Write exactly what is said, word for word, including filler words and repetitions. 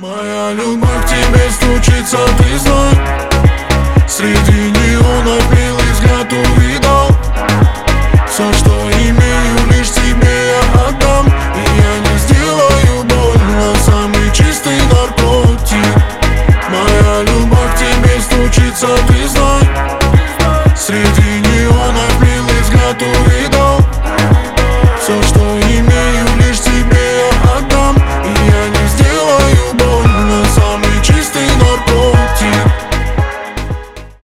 Моя любовь к тебе стучится, ты знай. Среди неонов милый взгляд увидал. Все, что имею, лишь тебе я отдам. И я не сделаю больно, самый чистый наркотик. Моя любовь к тебе стучится, ты знай. Среди